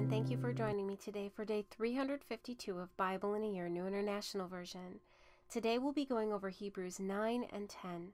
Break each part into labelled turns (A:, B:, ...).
A: thank you for joining me today for day 352 of Bible in a Year, New International Version. Today we'll be going over Hebrews 9 and 10.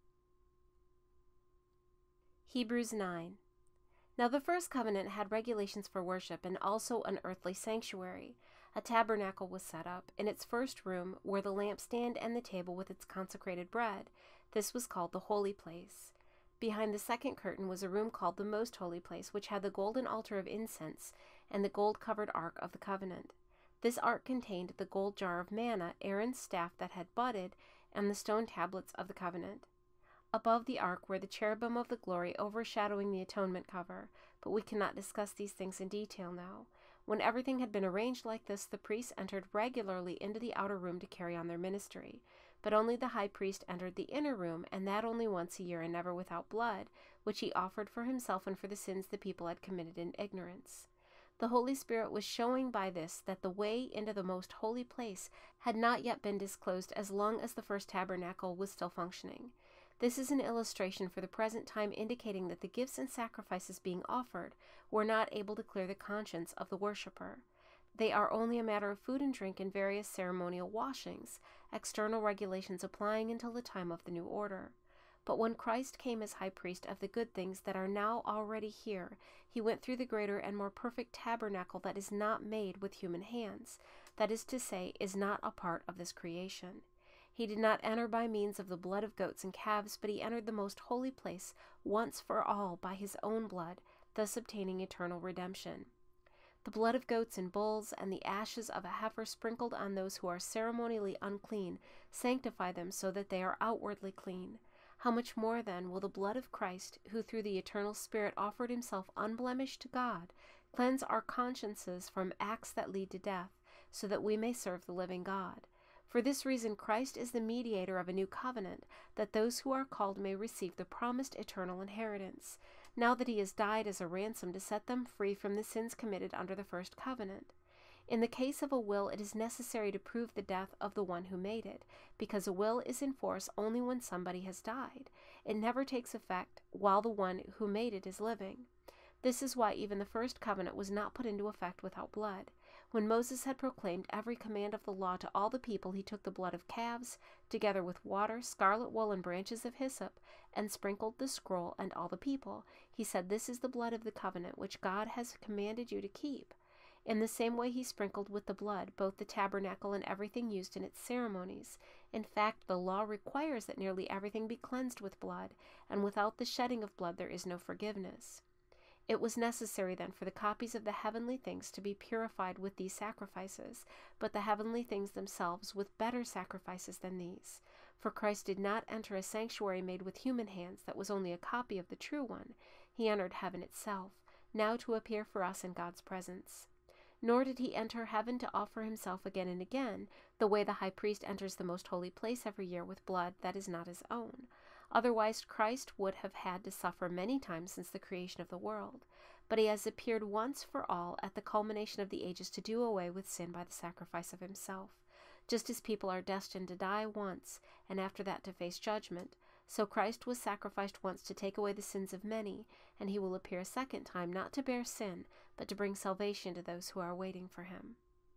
A: Hebrews 9. Now the first covenant had regulations for worship and also an earthly sanctuary. A tabernacle was set up in its first room where the lampstand and the table with its consecrated bread. This was called the holy place. Behind the second curtain was a room called the most holy place, which had the golden altar of incense and the gold-covered ark of the covenant. This ark contained the gold jar of manna, Aaron's staff that had budded, and the stone tablets of the covenant. Above the ark were the cherubim of the glory overshadowing the atonement cover, but we cannot discuss these things in detail now. When everything had been arranged like this, the priests entered regularly into the outer room to carry on their ministry. But only the high priest entered the inner room, and that only once a year and never without blood, which he offered for himself and for the sins the people had committed in ignorance. The Holy Spirit was showing by this that the way into the most holy place had not yet been disclosed as long as the first tabernacle was still functioning. This is an illustration for the present time indicating that the gifts and sacrifices being offered were not able to clear the conscience of the worshiper. They are only a matter of food and drink and various ceremonial washings, external regulations applying until the time of the new order. But when Christ came as high priest of the good things that are now already here, he went through the greater and more perfect tabernacle that is not made with human hands, that is to say, is not a part of this creation. He did not enter by means of the blood of goats and calves, but he entered the most holy place once for all by his own blood, thus obtaining eternal redemption. The blood of goats and bulls and the ashes of a heifer sprinkled on those who are ceremonially unclean sanctify them so that they are outwardly clean. How much more then will the blood of Christ, who through the eternal Spirit offered himself unblemished to God, cleanse our consciences from acts that lead to death, so that we may serve the living God? For this reason Christ is the mediator of a new covenant, that those who are called may receive the promised eternal inheritance, now that he has died as a ransom to set them free from the sins committed under the first covenant. In the case of a will, it is necessary to prove the death of the one who made it, because a will is in force only when somebody has died. It never takes effect while the one who made it is living. This is why even the first covenant was not put into effect without blood. When Moses had proclaimed every command of the law to all the people, he took the blood of calves, together with water, scarlet wool, and branches of hyssop, and sprinkled the scroll and all the people. He said, "This is the blood of the covenant which God has commanded you to keep." In the same way he sprinkled with the blood both the tabernacle and everything used in its ceremonies. In fact, the law requires that nearly everything be cleansed with blood, and without the shedding of blood there is no forgiveness. It was necessary then for the copies of the heavenly things to be purified with these sacrifices, but the heavenly things themselves with better sacrifices than these. For Christ did not enter a sanctuary made with human hands that was only a copy of the true one. He entered heaven itself, now to appear for us in God's presence. Nor did he enter heaven to offer himself again and again, the way the high priest enters the most holy place every year with blood that is not his own. Otherwise Christ would have had to suffer many times since the creation of the world. But he has appeared once for all at the culmination of the ages to do away with sin by the sacrifice of himself. Just as people are destined to die once, and after that to face judgment, so Christ was sacrificed once to take away the sins of many, and he will appear a second time, not to bear sin, but to bring salvation to those who are waiting for him.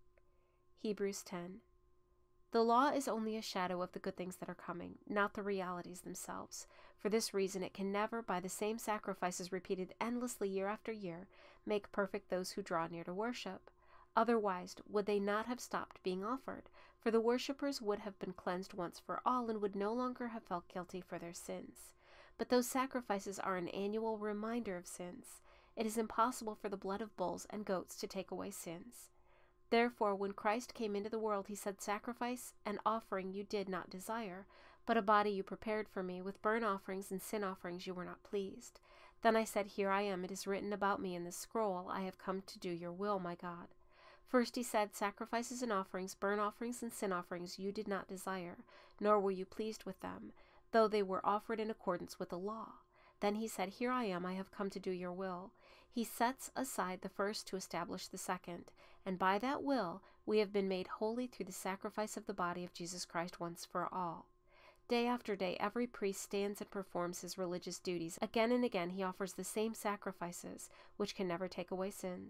A: Hebrews 10. The law is only a shadow of the good things that are coming, not the realities themselves. For this reason it can never, by the same sacrifices repeated endlessly year after year, make perfect those who draw near to worship. Otherwise would they not have stopped being offered, for the worshippers would have been cleansed once for all and would no longer have felt guilty for their sins. But those sacrifices are an annual reminder of sins. It is impossible for the blood of bulls and goats to take away sins. Therefore, when Christ came into the world, he said, "Sacrifice and offering you did not desire, but a body you prepared for me. With burnt offerings and sin offerings you were not pleased. Then I said, Here I am. It is written about me in this scroll. I have come to do your will, my God." First he said, "Sacrifices and offerings, burnt offerings and sin offerings you did not desire, nor were you pleased with them, though they were offered in accordance with the law." Then he said, "Here I am, I have come to do your will." He sets aside the first to establish the second, and by that will we have been made holy through the sacrifice of the body of Jesus Christ once for all. Day after day, every priest stands and performs his religious duties. Again and again he offers the same sacrifices, which can never take away sins.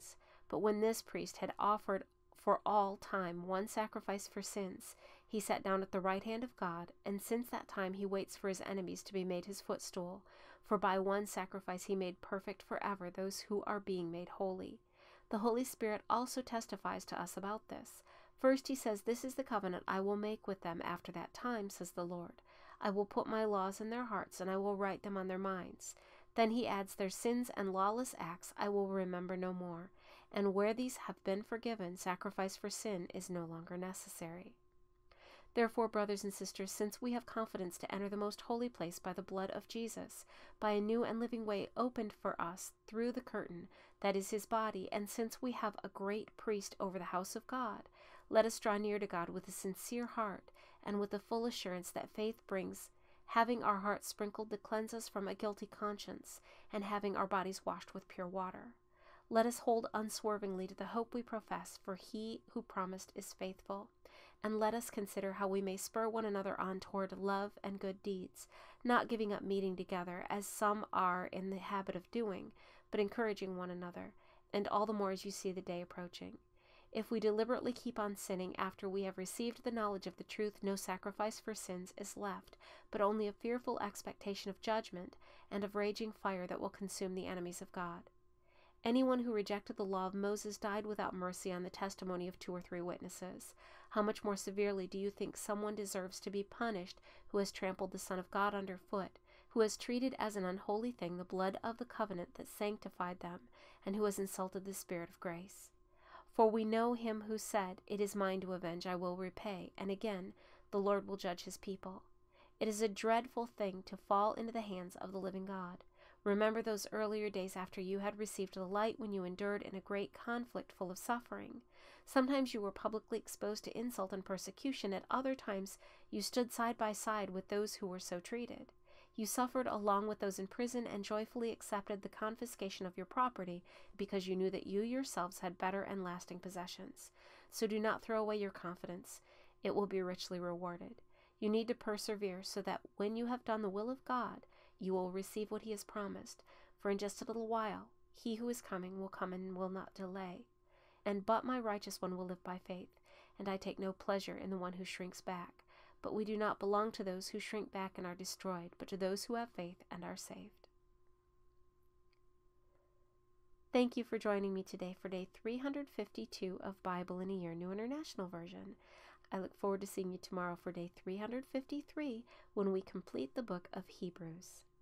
A: But when this priest had offered for all time one sacrifice for sins, he sat down at the right hand of God, and since that time he waits for his enemies to be made his footstool. For by one sacrifice he made perfect forever those who are being made holy. The Holy Spirit also testifies to us about this. First he says, "This is the covenant I will make with them after that time, says the Lord. I will put my laws in their hearts, and I will write them on their minds." Then he adds, "Their sins and lawless acts I will remember no more. And where these have been forgiven, sacrifice for sin is no longer necessary." Therefore, brothers and sisters, since we have confidence to enter the most holy place by the blood of Jesus, by a new and living way opened for us through the curtain, that is his body, and since we have a great priest over the house of God, let us draw near to God with a sincere heart and with the full assurance that faith brings, having our hearts sprinkled to cleanse us from a guilty conscience, and having our bodies washed with pure water. Let us hold unswervingly to the hope we profess, for he who promised is faithful. And let us consider how we may spur one another on toward love and good deeds, not giving up meeting together, as some are in the habit of doing, but encouraging one another, and all the more as you see the day approaching. If we deliberately keep on sinning after we have received the knowledge of the truth, no sacrifice for sins is left, but only a fearful expectation of judgment and of raging fire that will consume the enemies of God. Anyone who rejected the law of Moses died without mercy on the testimony of 2 or 3 witnesses. How much more severely do you think someone deserves to be punished who has trampled the Son of God underfoot, who has treated as an unholy thing the blood of the covenant that sanctified them, and who has insulted the Spirit of grace? For we know him who said, "It is mine to avenge, I will repay," and again, "The Lord will judge his people." It is a dreadful thing to fall into the hands of the living God. Remember those earlier days after you had received the light, when you endured in a great conflict full of suffering. Sometimes you were publicly exposed to insult and persecution. At other times you stood side by side with those who were so treated. You suffered along with those in prison and joyfully accepted the confiscation of your property because you knew that you yourselves had better and lasting possessions. So do not throw away your confidence. It will be richly rewarded. You need to persevere so that when you have done the will of God, you will receive what he has promised. For in just a little while, he who is coming will come and will not delay. And but my righteous one will live by faith, and I take no pleasure in the one who shrinks back. But we do not belong to those who shrink back and are destroyed, but to those who have faith and are saved. Thank you for joining me today for day 352 of Bible in a Year, New International Version. I look forward to seeing you tomorrow for day 353 when we complete the book of Hebrews.